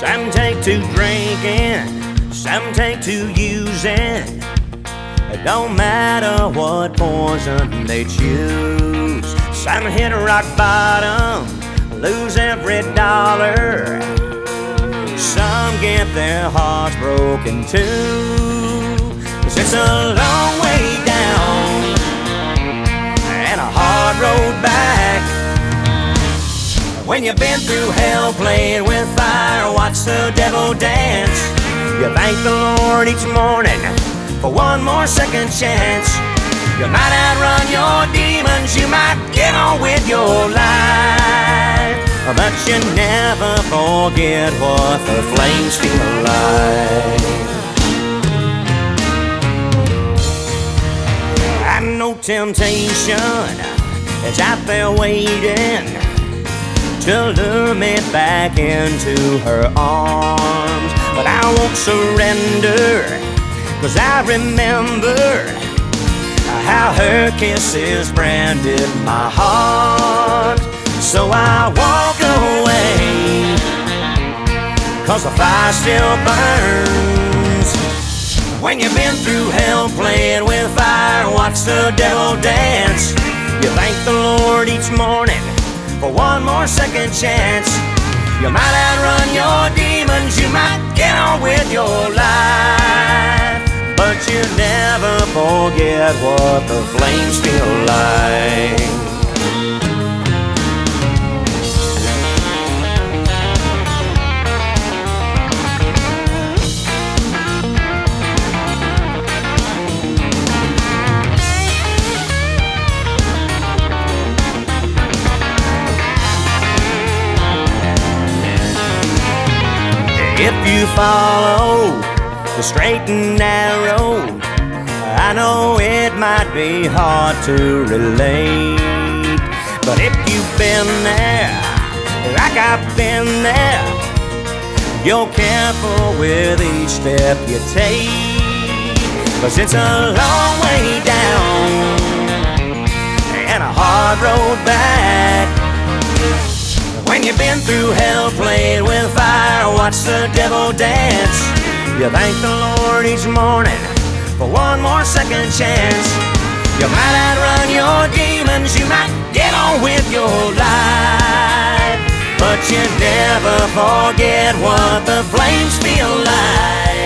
Some take to drinking, some take to using. It don't matter what poison they choose. Some hit rock bottom, lose every dollar. Some get their hearts broken too. 'Cause it's a long way down and a hard road back. When you've been through hell playing with fire, watch the devil dance. You thank the Lord each morning for one more second chance. You might outrun your demons, you might get on with your life, but you never forget what the flames feel like. I know temptation is out there waiting to lure me back into her arms, but I won't surrender, 'cause I remember how her kisses branded my heart. So I walk away, 'cause the fire still burns. When you've been through hell playing with fire, watch the devil dance. You thank the Lord each morning for one more second chance. You might outrun your demons, you might get on with your life, but you never forget what the flames feel like. If you follow the straight and narrow, I know it might be hard to relate, but if you've been there, like I've been there, you're careful with each step you take. 'Cause it's a long way down and a hard road back. When you've been through hell playing with fire, watch the devil dance. You thank the Lord each morning for one more second chance. You might outrun your demons, you might get on with your life, but you never forget what the flames feel like.